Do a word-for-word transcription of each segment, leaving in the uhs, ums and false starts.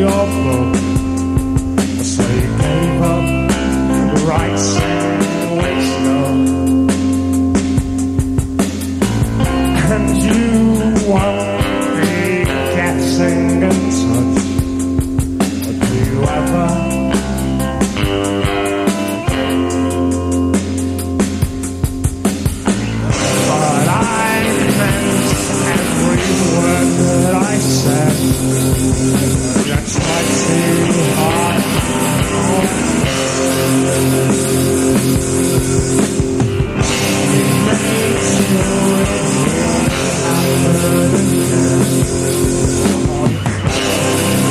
your book. So you gave up the rights in wisdom, and you won't be getting in touch. Or do you ever? But I meant every word that I said. That's why too hard. You made sure it will happen again.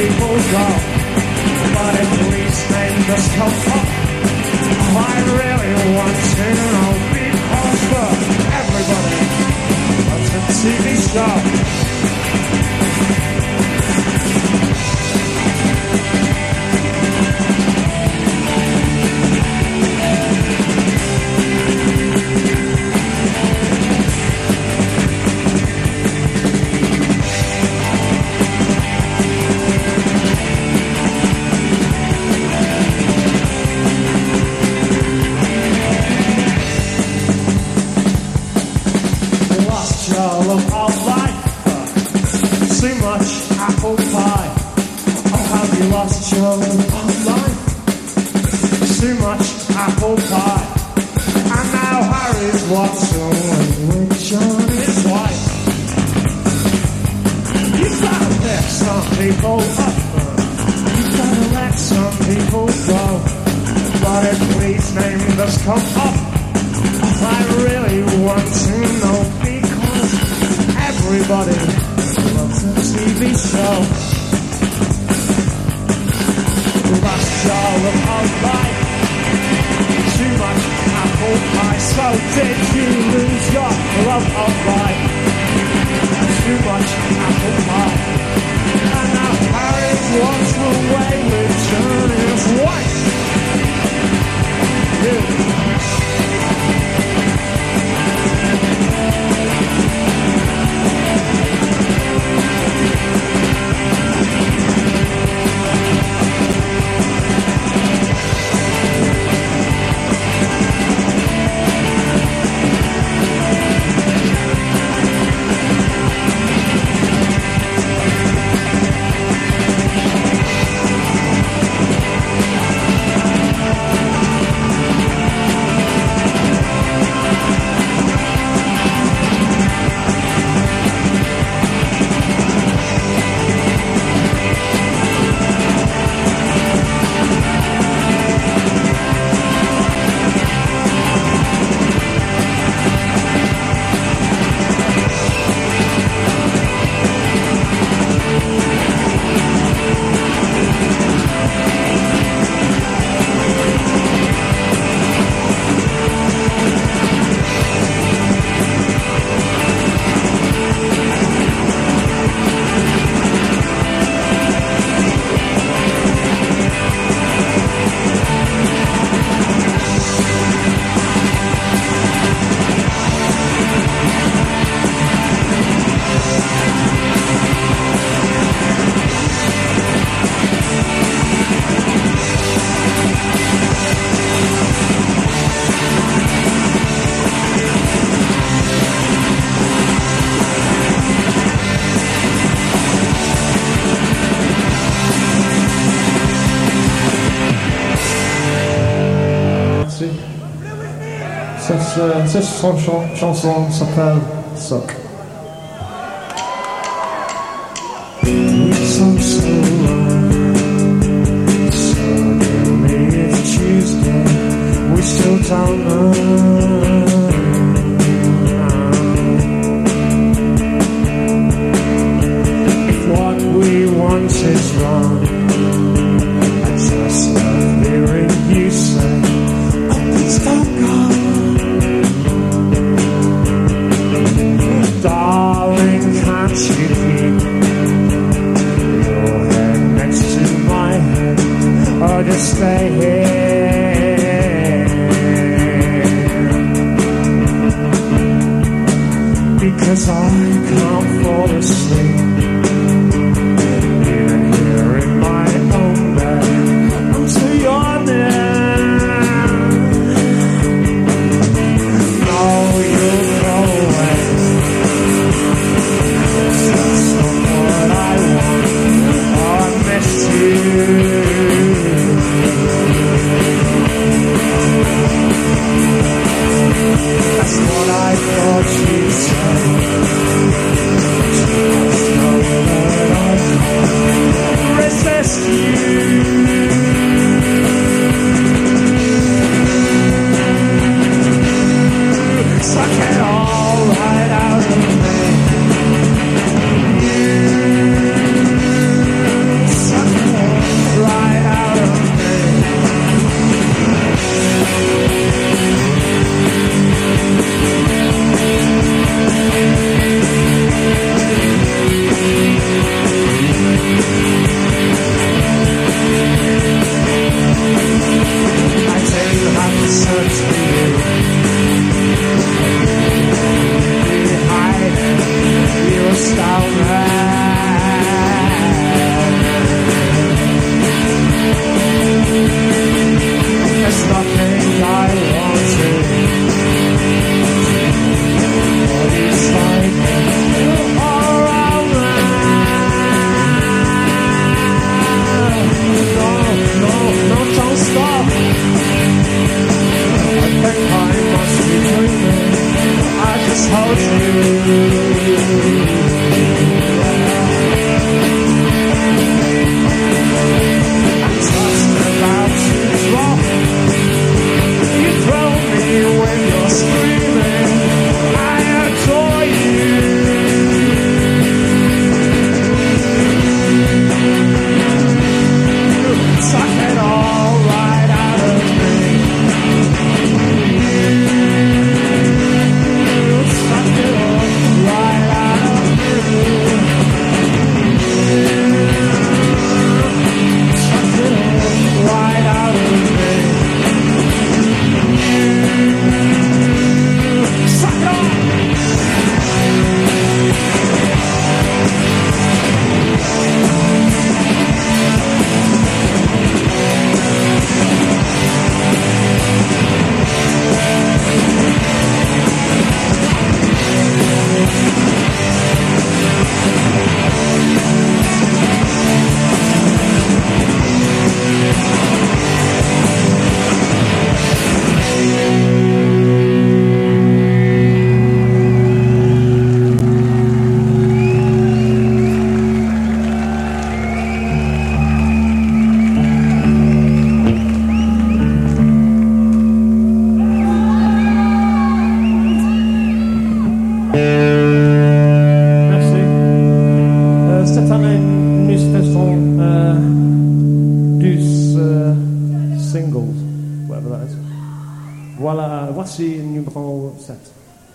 people go, but at least they just come up. I really want to know because for everybody loves a T V show. All of our life, too much apple pie. Oh, have you lost your love of life? Too much apple pie. And now Harry's Watson with John his wife. You've gotta pick some people up, you've gotta let some people go, but at least name does come up. I really want to know because everybody loves a T V show. The last jar of our life, too much apple pie. So did you lose your love of life? Too much apple pie. And now Harry's walks away with Johnny's wife. Yeah. Cette, cette chanson, chanson s'appelle Suck. So, so long, suddenly it's Tuesday, we still don't know if what we want is wrong. I just love hearing you say, oh, please don't go. Darling, can't you keep your head next to my head, or just stay here? Because I can't fall asleep even here in my own bed until you're near. No, you'll go away. That's not what I want. Oh, I miss you. singles, whatever that is. Voilà, voici numéro sept.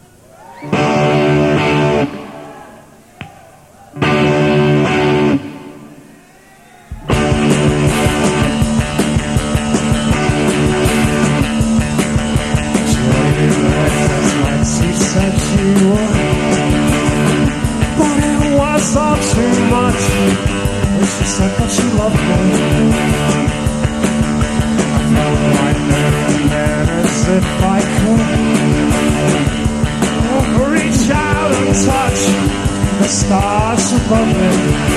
Stars above me,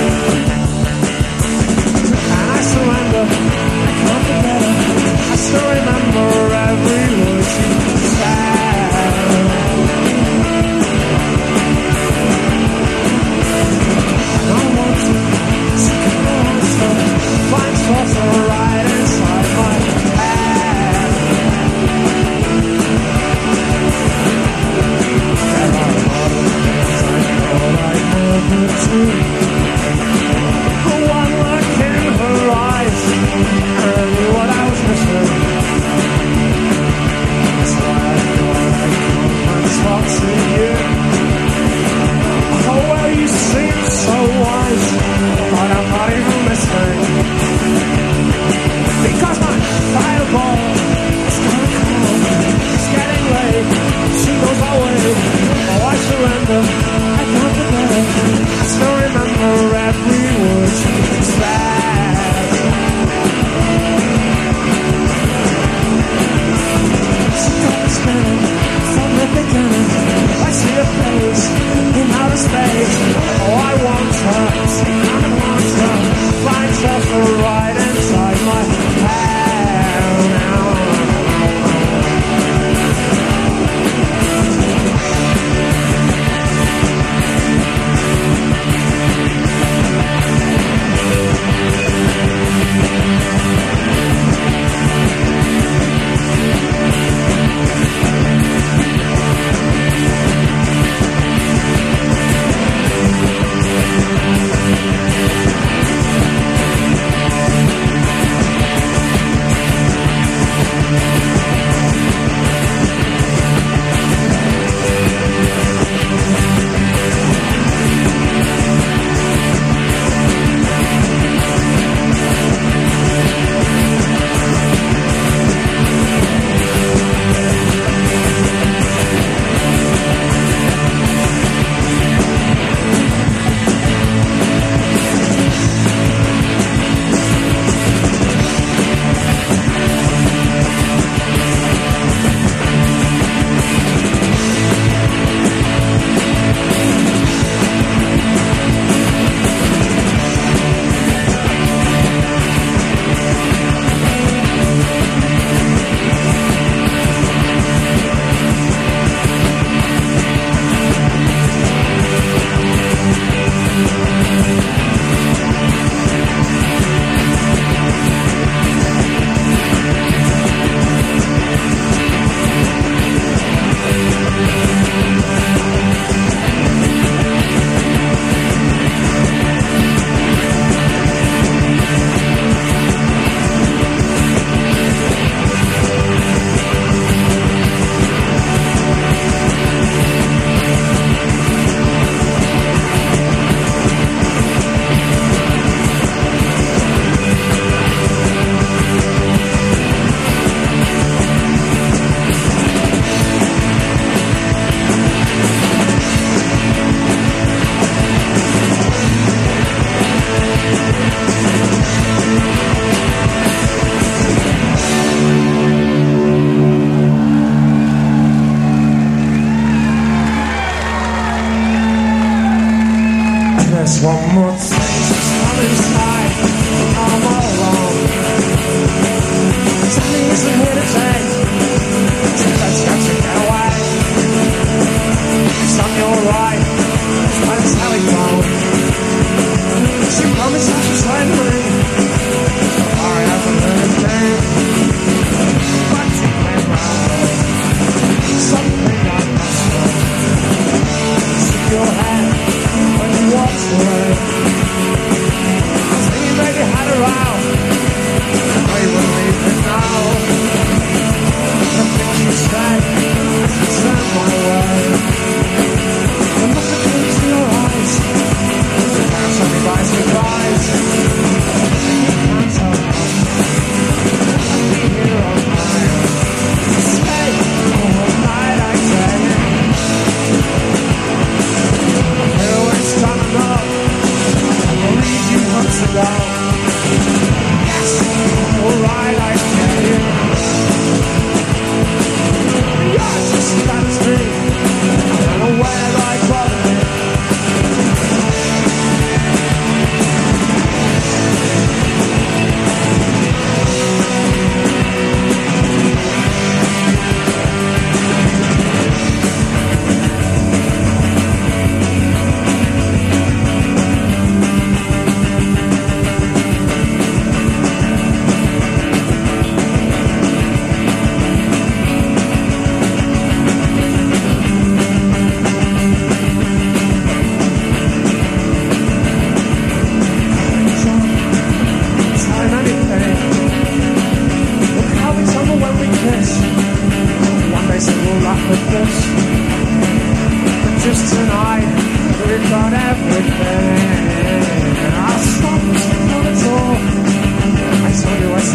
and I surrender. I can't forget her. I still remember every word she said. And I want to, I want to find something right inside my head. There are a lot of things I know I never do. The one look in her eyes, and I knew what I was missing. That's why I thought I'd come and talk to you. Oh, well, you seem so wise, but I'm not even listening. Because my fireball is gonna come. It's getting late, she goes away. Oh, I surrender, I can't forget it. I still remember every word she said. She got me spinning from the beginning. I see her face in outer space. Oh, I want her, I want her. Find shelter right inside my head now. One more thing, just come inside. I'm all alone. Something isn't here to take. Since I got to get away. Son, you're right. It's by the telephone. She promised that she's letting me. Sorry, I haven't heard a thing. But you went round. Something I must know. Stick your hand when you walk away.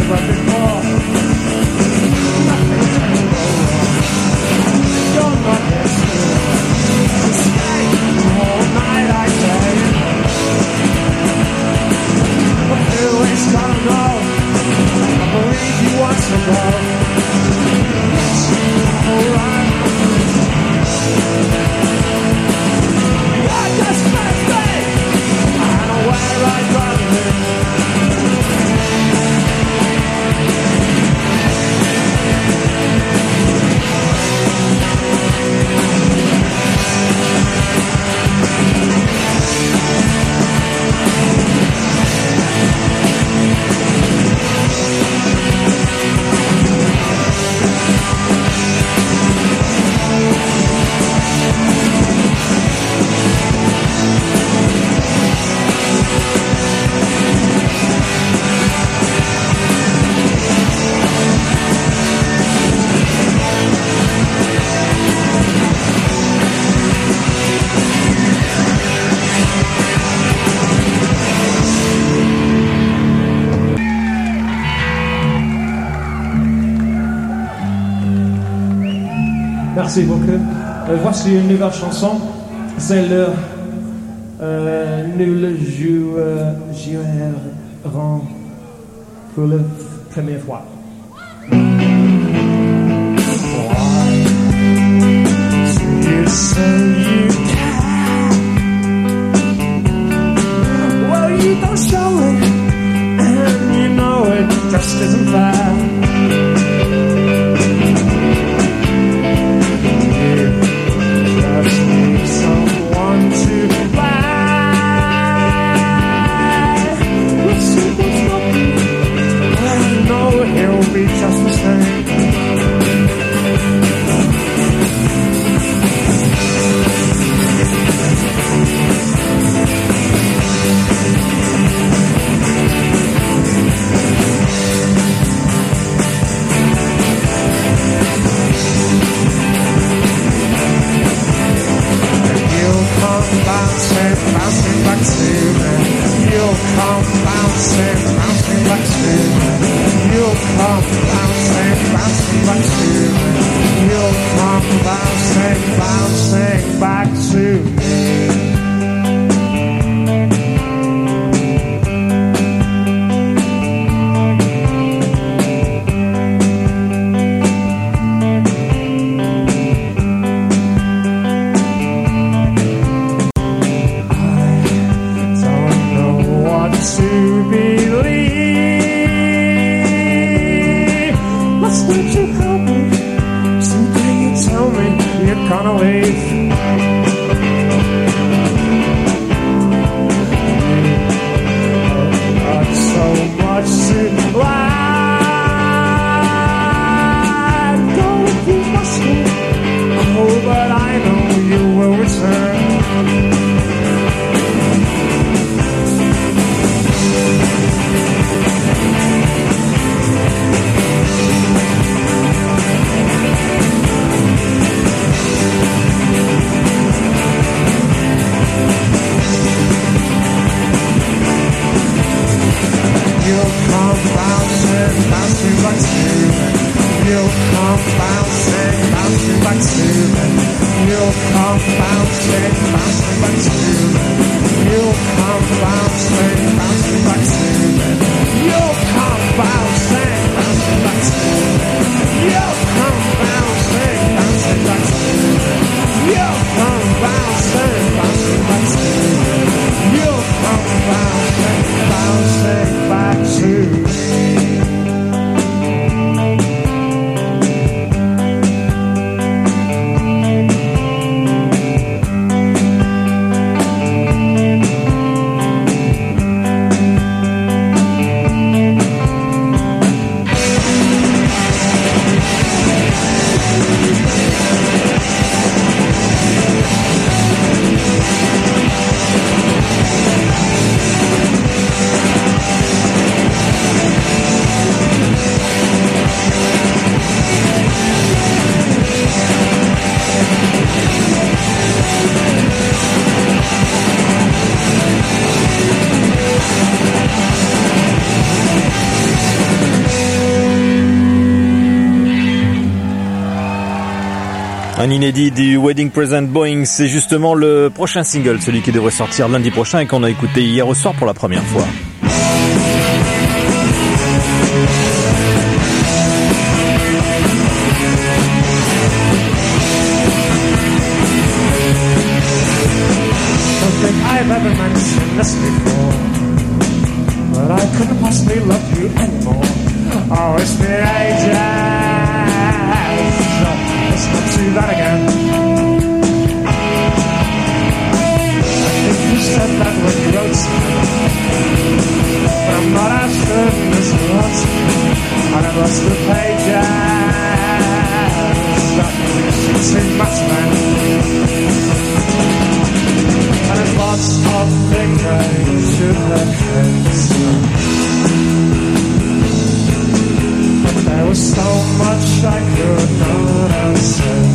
never before. Nothing can go wrong. You're not here still. To stay all night I say. But who is gonna know? I believe you want to go. Yes, alright. I just can't stay. I know where I'd rather live. Merci beaucoup. Euh, voici une nouvelle chanson. C'est le euh, nous le jouerons pour la première fois. Why do you say you can? Well, you don't show it, and you know it just isn't fair. Just the same. You'll come bouncing, bouncing back to me. You'll come bouncing, bouncing back to me. You'll come bouncing, bouncing back to me. You'll come bouncing, bouncing back to me. Gonna leave. Got so much to lie. Don't keep my school. Oh, but I know you will return. You'll come bouncing, bouncing back to me. You'll come bouncing, bouncing back to me. You'll come bouncing, bouncing back to me. You'll come bouncing, bouncing back to me. You'll come bouncing, bouncing back to me. You'll come bouncing, bouncing back to me. You'll come bouncing, bouncing back to me. You'll come bouncing, bouncing back to me. Un inédit du Wedding Present Boeing, c'est justement le prochain single, celui qui devrait sortir lundi prochain et qu'on a écouté hier au soir pour la première fois. I've ever mentioned this before, but I couldn't possibly love you anymore. Oh, it's been ages. Let's not do that again. I think you said that when you wrote something, but I'm not as certain as I was. And I've lost the pages. That makes it too much, man. And I've lost of things I should have said. But there was so much I could not have said.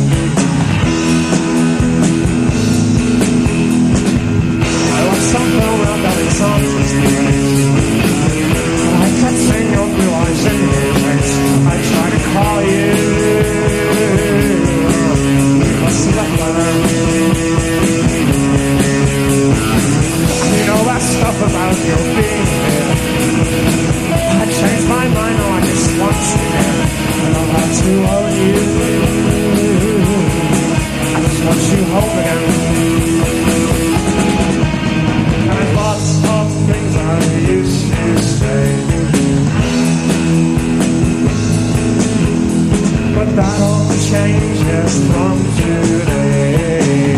I want something around that it's on this place. I kept seeing your blue eyes in your face. I tried to call you. You must have left my room. You know that stuff about your being here. I changed my mind, oh I just want you here. And I'll have to own you. I just want you home again. And I've lots of things I used to say, but that all changes from today.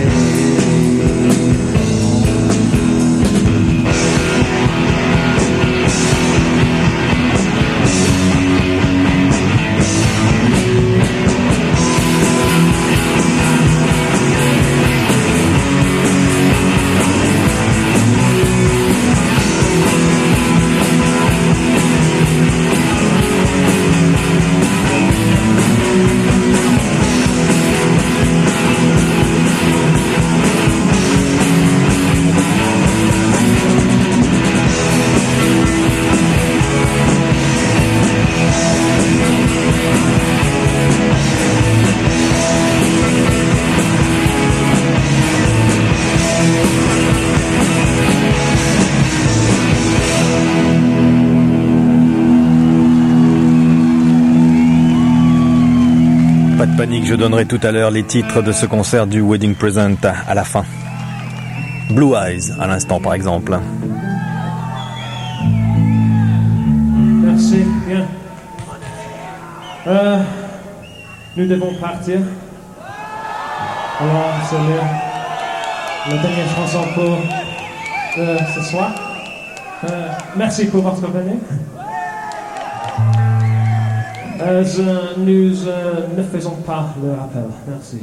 Panique, je donnerai tout à l'heure les titres de ce concert du Wedding Present à la fin. Blue Eyes à l'instant par exemple. Merci, bien. Euh, nous devons partir. Alors, c'est le, la dernière chanson pour euh, ce soir. Euh, merci pour votre venue. Euh, je, nous euh, ne faisons pas le rappel. Merci.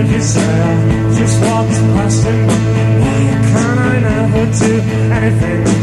Just walked past him. Why can I never do anything?